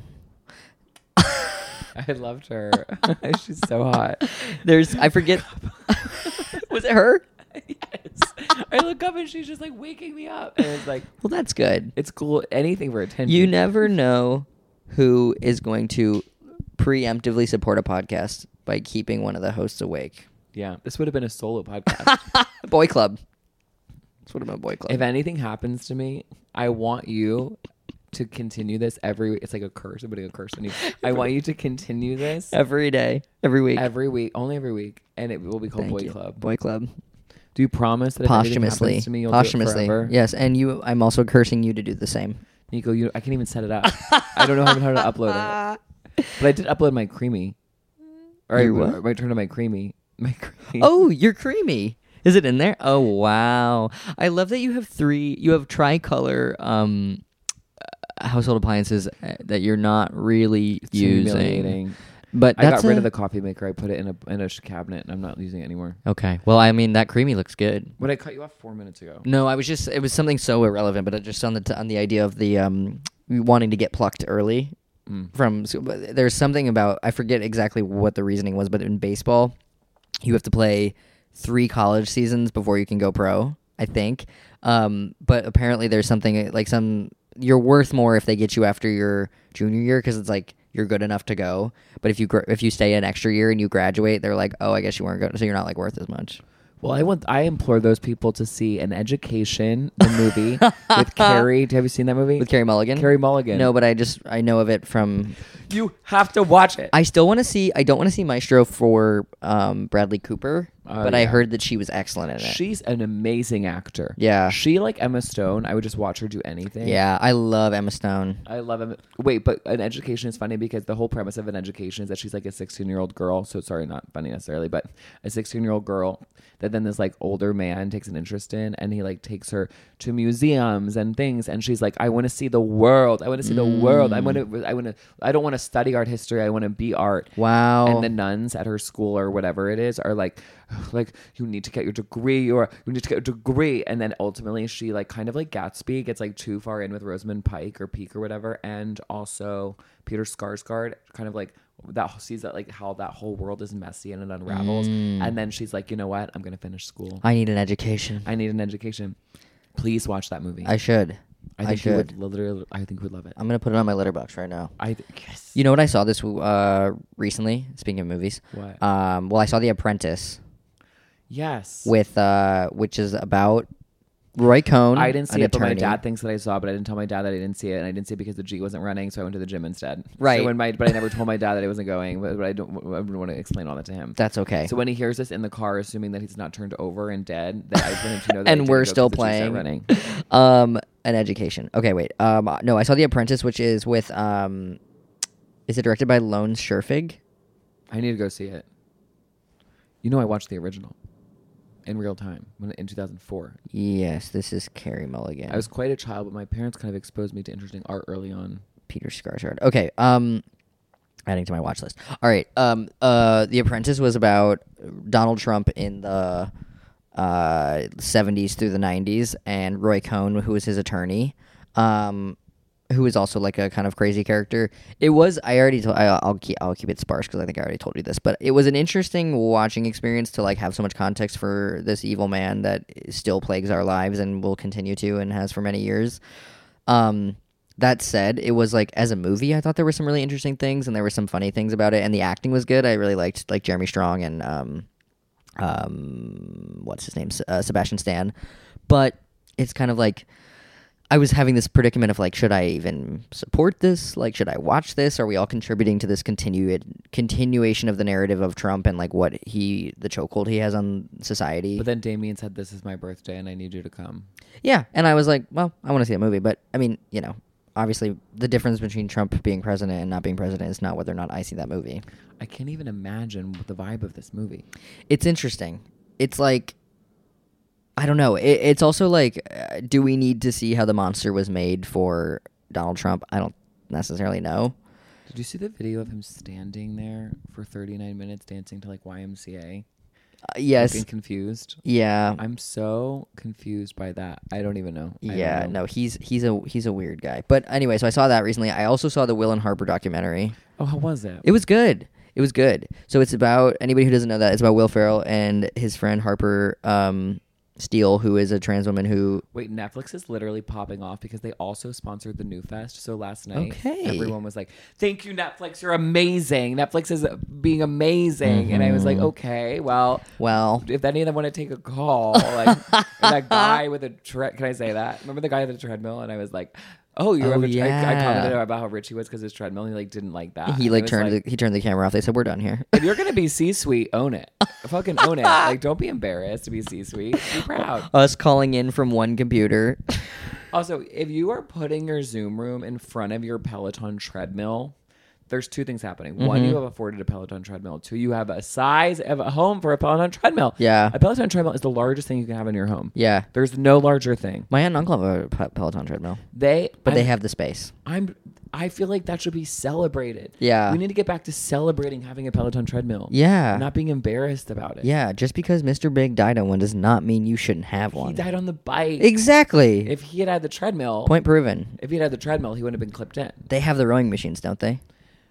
I loved her. She's so hot. I forget. Was it her? Yes. I look up and she's just like waking me up. And it's like, Well, that's good. it's cool. Anything for attention. You never know who is going to preemptively support a podcast by keeping one of the hosts awake. Yeah. This would have been a solo podcast. Boy club. This would have been a boy club. If anything happens to me, I want you to continue this it's like a curse. I'm putting a curse on you. I want you to continue this Every day. Every week. only every week. And it will be called Thank Boy you. Club. Boy club. Do you promise that if anything Posthumously. happens to me, you'll do it forever? Yes, and I'm also cursing you to do the same. Nico, I can't even set it up. I don't know how to upload it. But I did upload my creamy. Or Your what? I might turn to my creamy. My creamy. Oh, you're creamy. Is it in there? Oh, wow. I love that you have tricolor household appliances that you're not really It's using. humiliating. But I that's got rid of the coffee maker. I put it in a cabinet, and I'm not using it anymore. Okay. Well, I mean, that creamy looks good. When I cut you off 4 minutes ago. No, it was something so irrelevant, but just on the idea of the wanting to get plucked early from. There's something about, I forget exactly what the reasoning was, but in baseball, you have to play 3 college seasons before you can go pro, I think. But apparently there's something like you're worth more if they get you after your junior year, because it's like you're good enough to go. But if you stay an extra year and you graduate, they're like, oh, I guess you weren't good, so you're not like worth as much. Well, I implore those people to see An Education, the movie with Carrie. Have you seen that movie? With Carey Mulligan? Carey Mulligan. No, but I know of it from. You have to watch it. I don't want to see Maestro for Bradley Cooper, but I yeah. heard that she was excellent in it. She's an amazing actor. Yeah. She, like Emma Stone, I would just watch her do anything. Yeah, I love Emma Stone. I love Emma. Wait, but An Education is funny because the whole premise of An Education is that she's like a 16-year-old girl. So sorry, not funny necessarily, but a 16-year-old girl that then this like older man takes an interest in, and he like takes her to museums and things, and she's like, I want to see the world. I want to see the world. I don't want to study art history. I want to be art. Wow. And the nuns at her school or whatever it is are like you need to get your degree, or you need to get your degree. And then ultimately she like kind of like Gatsby gets like too far in with Rosamund Pike or Peake or whatever, and also Peter Skarsgård kind of like that sees that like how that whole world is messy and it unravels. And then she's like, you know what? I'm gonna finish school. I need an education. I need an education. Please watch that movie. I should. I think you would literally. I think you would love it. I'm gonna put it on my letterbox right now. Yes. You know what I saw this recently? Speaking of movies, What? well, I saw The Apprentice Yes. with which is about Roy Cohn. I didn't see an it, but my attorney. dad thinks that I saw it, but I didn't tell my dad that I didn't see it, and I didn't see it because the G wasn't running, so I went to the gym instead. Right. So but I never told my dad that I wasn't going, but I don't want to explain all that to him. That's okay. So when he hears this in the car, assuming that he's not turned over and dead, that I want him to know that And I we're didn't go still 'cause the G's not playing. running. An education. Okay, wait. No, I saw The Apprentice, which is with is it directed by Lone Scherfig? I need to go see it. You know, I watched the original in real time in 2004. Yes, this is Carey Mulligan. I was quite a child, but my parents kind of exposed me to interesting art early on. Peter Skarsgård. Okay. Adding to my watch list. All right. The Apprentice was about Donald Trump in the 70s through the 90s, and Roy Cohn, who was his attorney, who is also like a kind of crazy character. It was. I'll keep it sparse because I think I already told you this, but it was an interesting watching experience to like have so much context for this evil man that still plagues our lives and will continue to and has for many years. That said, it was like as a movie, I thought there were some really interesting things and there were some funny things about it, and the acting was good. I really liked like Jeremy Strong and what's his name, Sebastian Stan. But it's kind of like I was having this predicament of like, should I even support this? Like, should I watch this? Are we all contributing to this continuation of the narrative of Trump and like the chokehold he has on society? But then Damien said, "This is my birthday, and I need you to come." Yeah, and I was like, well, I want to see a movie, but I mean, you know, obviously the difference between Trump being president and not being president is not whether or not I see that movie. I can't even imagine the vibe of this movie. It's interesting. It's like, I don't know. It's also like, do we need to see how the monster was made for Donald Trump? I don't necessarily know. Did you see the video of him standing there for 39 minutes dancing to like YMCA? Yes. Looking confused. Yeah. I'm so confused by that. I don't even know. Yeah. No, he's a weird guy. But anyway, so I saw that recently. I also saw the Will and Harper documentary. Oh, how was it? It was good. It was good. So it's about, anybody who doesn't know that, it's about Will Ferrell and his friend Harper Steele, who is a trans woman who... Wait, Netflix is literally popping off because they also sponsored the New Fest. So last night, Okay. everyone was like, "Thank you, Netflix. You're amazing. Netflix is being amazing." And I was like, "Okay, well, if any of them want to take a call, like that guy with a can I say that? Remember the guy with the treadmill?" And I was like, "Oh, you have a I commented about how rich he was because his treadmill. And he like didn't like that. He And like I was turned he turned the camera off. They said, "We're done here." If you're gonna be C-suite, own it. Fucking own it. Like, don't be embarrassed to be C-suite. Be proud. Us calling in from one computer. Also, if you are putting your Zoom room in front of your Peloton treadmill, there's two things happening. One, you have afforded a Peloton treadmill. Two, you have a size of a home for a Peloton treadmill. Yeah. A Peloton treadmill is the largest thing you can have in your home. Yeah. There's no larger thing. My aunt and uncle have a Peloton treadmill. They have the space. I feel like that should be celebrated. Yeah. We need to get back to celebrating having a Peloton treadmill. Yeah. Not being embarrassed about it. Yeah. Just because Mr. Big died on one does not mean you shouldn't have one. He died on the bike. Exactly. If he had the treadmill. Point proven. If he had the treadmill, he wouldn't have been clipped in. They have the rowing machines, don't they?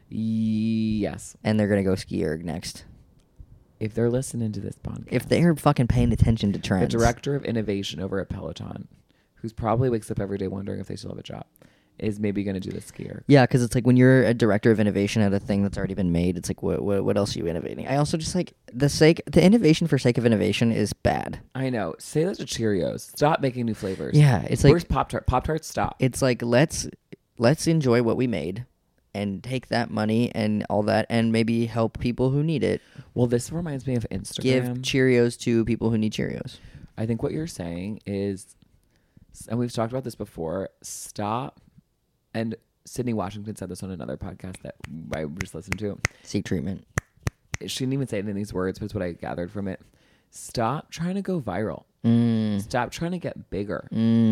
Yes. And they're going to go ski erg next. If they're listening to this podcast. If they're fucking paying attention to trends. The director of innovation over at Peloton, who's probably wakes up every day wondering if they still have a job, is maybe going to do the skier. Yeah, because it's like when you're a director of innovation at a thing that's already been made, it's like, what else are you innovating? I also just like the innovation for sake of innovation is bad. I know. Say that to Cheerios. Stop making new flavors. Yeah, it's like... Where's Pop-Tart? Pop-Tarts, stop. It's like, let's enjoy what we made and take that money and all that and maybe help people who need it. Well, this reminds me of Instagram. Give Cheerios to people who need Cheerios. I think what you're saying is, and we've talked about this before, stop. And Sydney Washington said this on another podcast that I just listened to. Seek treatment. She didn't even say it in these words, but it's what I gathered from it. Stop trying to go viral. Stop trying to get bigger.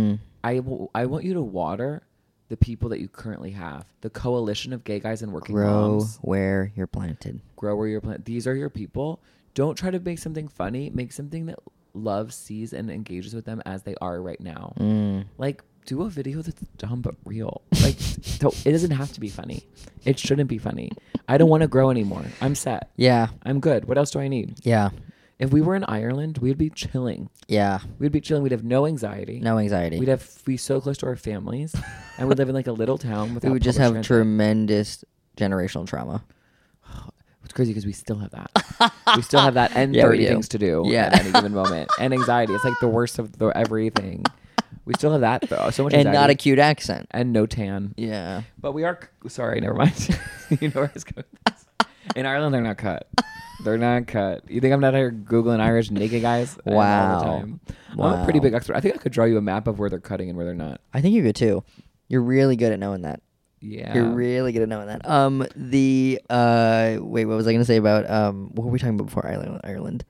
I want you to water the people that you currently have. The coalition of gay guys and working moms. Grow where you're planted. Grow where you're planted. These are your people. Don't try to make something funny. Make something that love sees and engages with them as they are right now. Like, do a video that's dumb but real. Like, it doesn't have to be funny. It shouldn't be funny. I don't want to grow anymore. I'm set. Yeah. I'm good. What else do I need? Yeah. If we were in Ireland, we'd be chilling. Yeah. We'd be chilling. We'd have no anxiety. No anxiety. We'd be so close to our families, and we'd live in like a little town without. We would just have tremendous generational trauma. It's crazy because we still have that. We still have that, and Yeah, we 30 do. things to do Yeah. at any given moment, and anxiety. It's like the worst of everything. We still have that though. So much And anxiety. not a cute accent. And no tan. Yeah. But we are. Sorry, never mind. You know where I was going with this. In Ireland, they're not cut. They're not cut. You think I'm not here Googling Irish naked guys? I am all Wow. the time. I'm Wow. a pretty big expert. I think I could draw you a map of where they're cutting and where they're not. I think you're good too. You're really good at knowing that. Yeah. You're really good at knowing that. Wait, what was I gonna say about what were we talking about before Ireland? Ireland.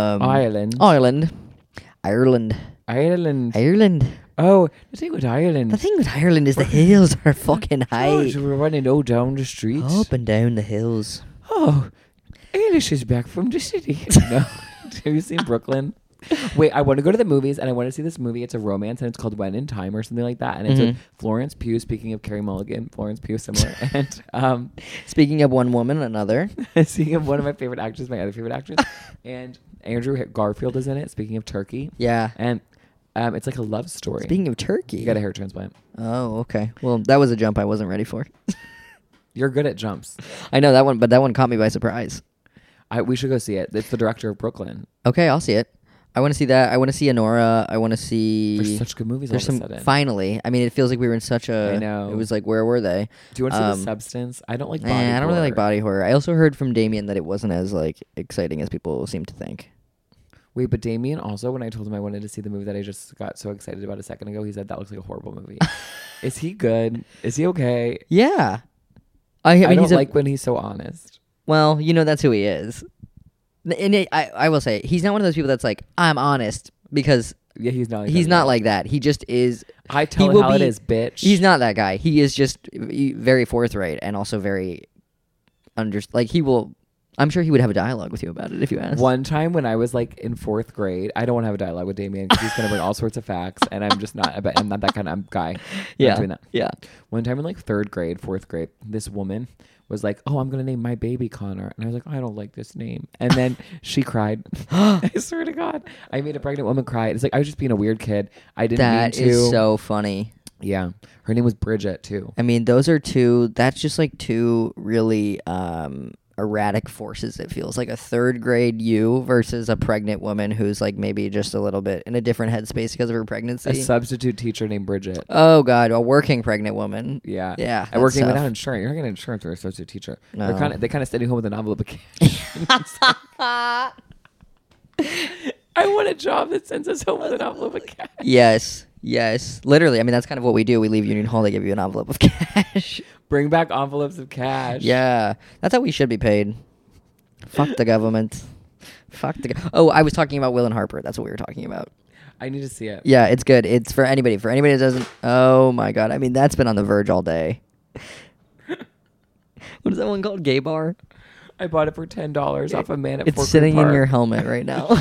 Ireland. Oh, the thing with Ireland. The thing with Ireland is the hills are fucking high. Oh, so we're running all down the streets. Up and down the hills. Oh, Eilish is back from the city. No. Have you seen Brooklyn? Wait, I want to go to the movies and I want to see this movie. It's a romance and it's called When in Time or something like that. And it's with Florence Pugh, speaking of Carey Mulligan. Florence Pugh, similar. And Speaking of one woman, another. speaking of one of my favorite actors, my other favorite actress. And Andrew Garfield is in it, speaking of Turkey. Yeah. And it's like a love story. Speaking of Turkey. You got a hair transplant. Oh, okay. Well, that was a jump I wasn't ready for. You're good at jumps. I know that one, but that one caught me by surprise. We should go see it. It's the director of Brooklyn. Okay, I'll see it. I want to see that. I want to see Honora. I want to see... There's such good movies all of a sudden. Finally. I mean, it feels like we were in such a... I know. It was like, where were they? Do you want to see The Substance? I don't like body I don't really like horror. body horror. I also heard from Damien that it wasn't as like exciting as people seem to think. Wait, but Damien also, when I told him I wanted to see the movie that I just got so excited about a second ago, he said that looks like a horrible movie. Is he good? Is he okay? Yeah. I mean, I don't he's like when he's so honest. Well, you know, that's who he is. And I will say, he's not one of those people that's like, I'm honest, because Yeah, he's not. he's not like that. He just is. I tell will him how it be- is, bitch. He's not that guy. He is just very forthright and also very like he will I'm sure he would have a dialogue with you about it if you asked. One time when I was like in 4th grade, I don't want to have a dialogue with Damien because he's going to bring all sorts of facts, and I'm just not. I'm not that kind of guy. I'm not doing that. Yeah. One time in like 3rd grade, 4th grade, this woman was like, "Oh, I'm going to name my baby Connor," and I was like, "I don't like this name," and then she cried. I swear to God, I made a pregnant woman cry. It's like I was just being a weird kid. I didn't That mean to. is so funny. Yeah, her name was Bridget too. I mean, those are two. That's just like two really erratic forces. It feels like a 3rd grade you versus a pregnant woman who's like maybe just a little bit in a different headspace because of her pregnancy. A substitute teacher named Bridget. Oh God, a working pregnant woman. Yeah, Yeah, and working that's without tough. insurance. You're not getting insurance for a substitute teacher. No. They kind of send you home with an envelope of cash. I want a job that sends us home with an envelope of cash. Yes. Literally, I mean that's kind of what we do. We leave Union Hall. They give you an envelope of cash. Bring back envelopes of cash. Yeah, that's how we should be paid. Fuck the government. Fuck the. Oh, I was talking about Will and Harper. That's what we were talking about. I need to see it. Yeah, it's good. It's for anybody. For anybody that doesn't. Oh my God. I mean, that's been on the verge all day. What is that one called? Gay Bar. I bought it for $10 off a man at It's Fort sitting Greene in your Park. helmet right now.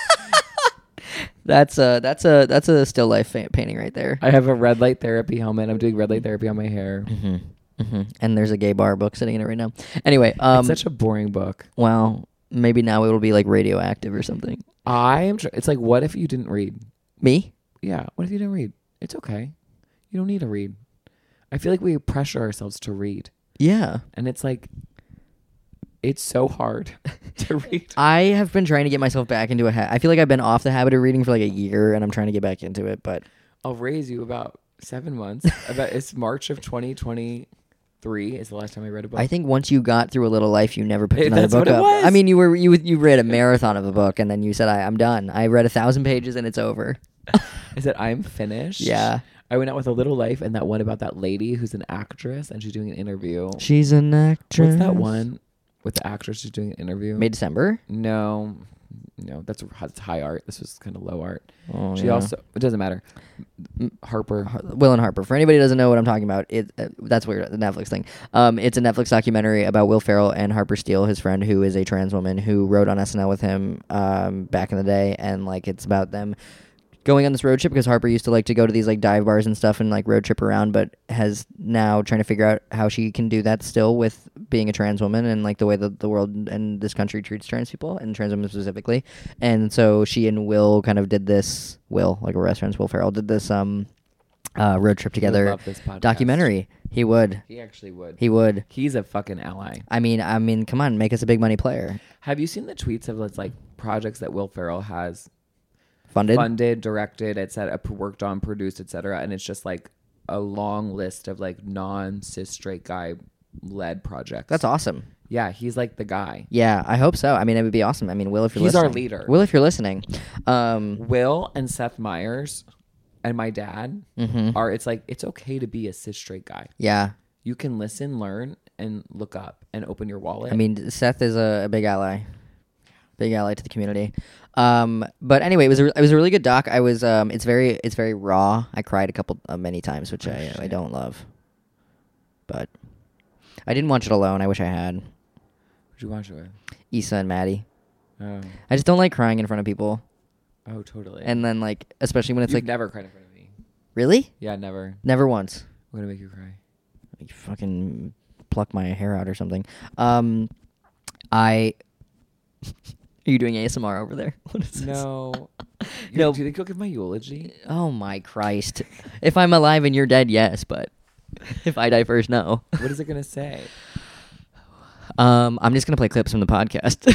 That's a still life painting right there. I have a red light therapy helmet. I'm doing red light therapy on my hair. And there's a Gay Bar book sitting in it right now. Anyway, It's such a boring book. well, maybe now it'll be like radioactive or something. It's like, what if you didn't read? Me? Yeah. What if you didn't read? It's okay. You don't need to read. I feel like we pressure ourselves to read. Yeah. And it's like, it's so hard to read. I have been trying to get myself back into I feel like I've been off the habit of reading for like a year, and I'm trying to get back into it. But I'll raise you about 7 months. It's March of 2023 is the last time I read a book. I think once you got through a little life, you never picked another That's book what it up. was. I mean, you read a marathon of a book, and then you said, "I'm done. I read 1,000 pages, and it's over." I said, I'm finished. Yeah. I went out with A Little Life and that one about that lady who's an actress and she's doing an interview. She's an actress. What's that one with the actress who's doing an interview? Mid-December? No, that's high art. This was kind of low art. Oh, She yeah. also, it doesn't matter. Harper. Will and Harper. For anybody who doesn't know what I'm talking about, that's weird, the Netflix thing. It's a Netflix documentary about Will Ferrell and Harper Steele, his friend, who is a trans woman who wrote on SNL with him back in the day, and like it's about them going on this road trip because Harper used to like to go to these like dive bars and stuff and like road trip around, but has now trying to figure out how she can do that still with being a trans woman and like the way that the world and this country treats trans people and trans women specifically. And so she and Will kind of did this. Will, like a restaurant, Will Ferrell did this road trip together love this podcast. documentary. He would. He actually would. He would. He's a fucking ally. I mean, come on, make us a big money player. Have you seen the tweets of like projects that Will Ferrell has Funded. directed, etc., worked on, produced, etc., and it's just like a long list of like non-cis straight guy led projects. That's awesome. Yeah, he's like the guy. Yeah, I hope so. I mean, it would be awesome. I mean, Will, if you're He's listening. our leader. Will, if you're listening. Will and Seth Meyers and my dad are. It's like it's okay to be a cis straight guy. Yeah. You can listen, learn, and look up and open your wallet. I mean, Seth is a big ally. Big ally to the community. But anyway, it was a really good doc. It's very raw. I cried many times, which I don't love. But I didn't watch it alone. I wish I had. Who'd you watch it with? Issa and Maddie. Oh, I just don't like crying in front of people. oh, totally. And then like, especially when it's You've like, never cried in front of me. really? Yeah, never. Never once. I'm gonna make you cry. You fucking pluck my hair out or something. Are you doing ASMR over there? What is this? No. No. Do you think you'll give my eulogy? Oh my Christ. If I'm alive and you're dead, yes, but if I die first, no. What is it gonna say? I'm just gonna play clips from the podcast.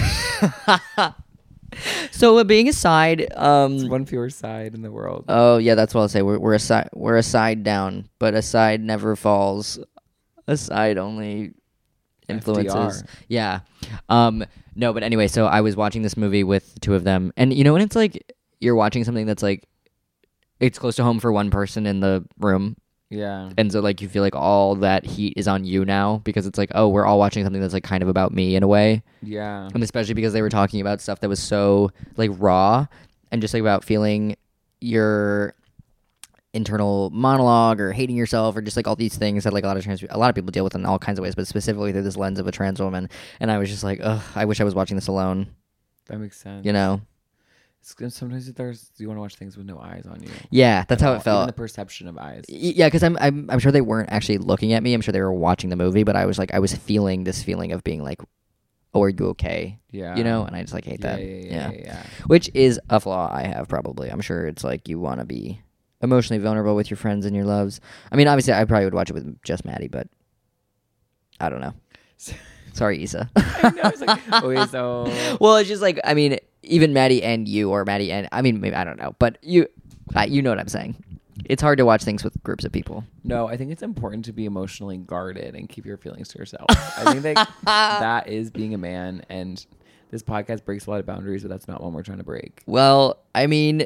So being a side, It's one fewer side in the world. oh yeah, that's what I'll say. We're a side down, but a side never falls. A side only influences. FDR. Yeah. No, but anyway, so I was watching this movie with the two of them, and you know when it's like you're watching something that's like it's close to home for one person in the room, Yeah. and so like you feel like all that heat is on you now because it's like, oh, we're all watching something that's like kind of about me in a way. Yeah. And especially because they were talking about stuff that was so like raw and just like about feeling your internal monologue or hating yourself or just like all these things that like a lot of people deal with in all kinds of ways, but specifically through this lens of a trans woman. And I was just like, ugh, I wish I was watching this alone. That makes sense. You know? Sometimes you want to watch things with no eyes on you. Yeah, that's how it felt. Even the perception of eyes. Yeah, because I'm sure they weren't actually looking at me. I'm sure they were watching the movie, but I was feeling this feeling of being like, oh, are you okay? Yeah. You know? And I just like hate that. Yeah. Which is a flaw I have probably. I'm sure it's like you want to be emotionally vulnerable with your friends and your loves. I mean, obviously, I probably would watch it with just Maddie, but I don't know. Sorry, Issa. I know. It's like, okay, so. Well, it's just like, I mean, even Maddie and you, or Maddie and, I mean, maybe, I don't know, but you know what I'm saying. It's hard to watch things with groups of people. No, I think it's important to be emotionally guarded and keep your feelings to yourself. I think that is being a man, and this podcast breaks a lot of boundaries, but that's not one we're trying to break. Well, I mean,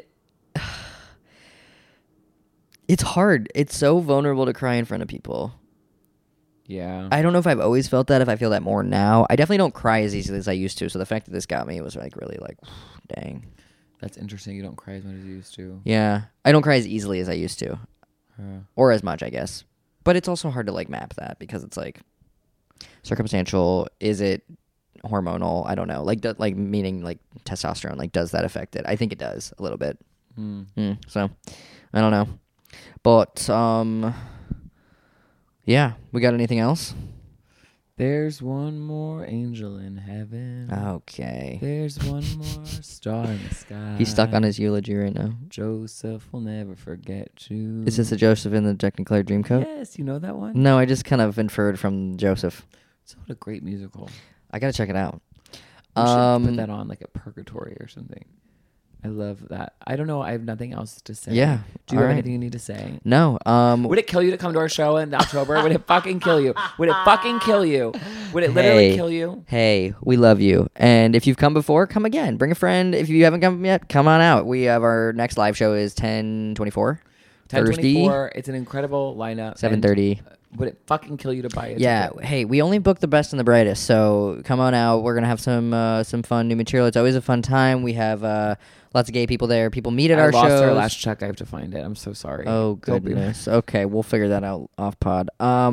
it's hard. It's so vulnerable to cry in front of people. Yeah. I don't know if I've always felt that, if I feel that more now. I definitely don't cry as easily as I used to, so the fact that this got me was like really like, dang. That's interesting. You don't cry as much as you used to. Yeah. I don't cry as easily as I used to. Or as much, I guess. But it's also hard to like map that because it's like circumstantial. Is it hormonal? I don't know. Like meaning like testosterone. Like, does that affect it? I think it does a little bit. So I don't know. But yeah. We got anything else? There's one more angel in heaven. Okay. There's one more star in the sky. He's stuck on his eulogy right now. Joseph will never forget you. Is this a Joseph in the Technicolor Dreamcoat? Yes, you know that one? No, I just kind of inferred from Joseph. It's what a great musical. I gotta check it out. We should put that on like at Purgatory or something. I love that. I don't know. I have nothing else to say. Yeah. Do you have anything you need to say? No. Would it kill you to come to our show in October? Would it fucking kill you? Would it fucking kill you? Would it literally kill you? Hey, we love you. And if you've come before, come again. Bring a friend. If you haven't come yet, come on out. We have our next live show is 10/24. 10/24. It's an incredible lineup. 7:30. Would it fucking kill you to buy it? Yeah. Hey, we only book the best and the brightest. So come on out. We're gonna have some fun new material. It's always a fun time. We have lots of gay people there. People meet at our shows. I lost our last check. I have to find it. I'm so sorry. Oh goodness. Okay, we'll figure that out off pod.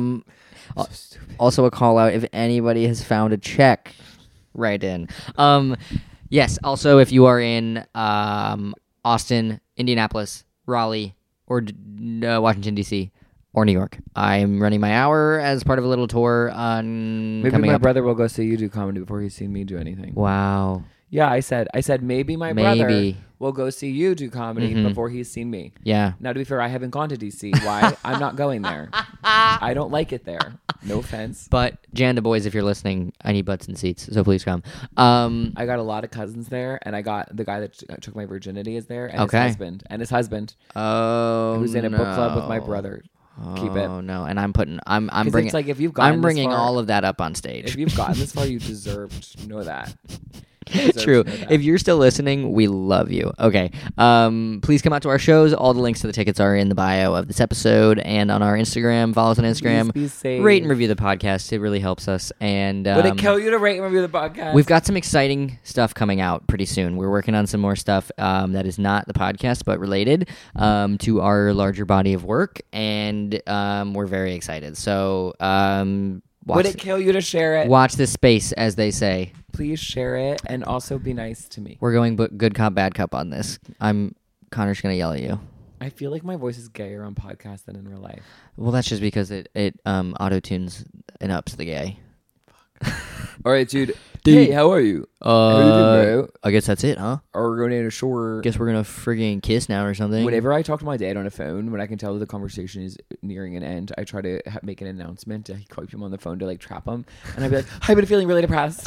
Also a call out if anybody has found a check, write in. Yes. Also, if you are in Austin, Indianapolis, Raleigh, or Washington D.C. or New York, I'm running my hour as part of a little tour on. Maybe my brother will go see you do comedy before he's seen me do anything. Wow. Yeah, I said maybe my brother will go see you do comedy before he's seen me. Yeah. Now, to be fair, I haven't gone to DC. Why? I'm not going there. I don't like it there. No offense. But Jan, boys, if you're listening, I need butts and seats, so please come. I got a lot of cousins there, and I got the guy that took my virginity is there, and his husband. Oh, who's in a book club with my brother. Keep it. Oh no! And I'm bringing. It's like if you've gotten I'm bringing this far, all of that up on stage. If you've gotten this far, you deserve to know that. True. If you're still listening, we love you. Okay. Please come out to our shows. All the links to the tickets are in the bio of this episode and on our Instagram. Follow us on Instagram. Please be safe. Rate and review the podcast. It really helps us. And would it kill you to rate and review the podcast? We've got some exciting stuff coming out pretty soon. We're working on some more stuff that is not the podcast but related to our larger body of work, and we're very excited. So would it kill you to share it? Watch this space, as they say. Please share it and also be nice to me. We're going good cop, bad cop on this. Connor's going to yell at you. I feel like my voice is gayer on podcast than in real life. Well, that's just because it auto-tunes and ups the gay. Fuck. All right, dude. Hey, how are you? How you doing, bro? I guess that's it, huh? Or we're going to shore. Guess we're gonna friggin' kiss now or something. Whenever I talk to my dad on a phone, when I can tell that the conversation is nearing an end, I try to make an announcement to keep him on the phone to like trap him, and I'd be like, "I've been feeling really depressed,"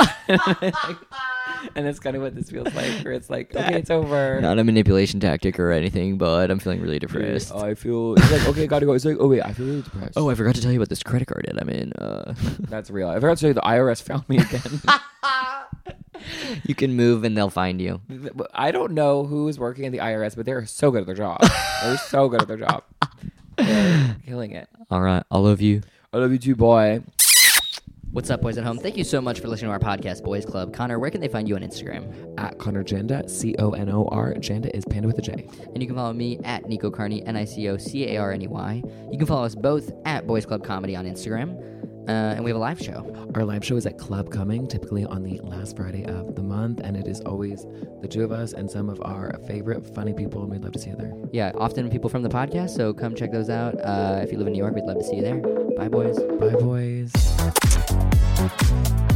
and that's kind of what this feels like. Where it's like, okay, it's over. Not a manipulation tactic or anything, but I'm feeling really depressed. I feel. It's like, okay, gotta go. It's like, oh wait, I feel really depressed. Oh, I forgot to tell you about this credit card that I'm in. That's real. I forgot to tell you the IRS found me again. You can move and they'll find you. I don't know who is working in the IRS, but they're so good at their job. They're so good at their job. They're killing it. All right. I love you. I love you too, boy. What's up, boys at home? Thank you so much for listening to our podcast, Boys Club. Connor, where can they find you on Instagram? At Connor Janda, Conor. Janda is Panda with a J. And you can follow me at Nico Carney, NicoCarney. You can follow us both at Boys Club Comedy on Instagram. And we have a live show. Our live show is at Club Coming, typically on the last Friday of the month, and it is always the two of us and some of our favorite funny people, and we'd love to see you there. Yeah, often people from the podcast, so come check those out. If you live in New York, we'd love to see you there. Bye, boys. Bye, boys.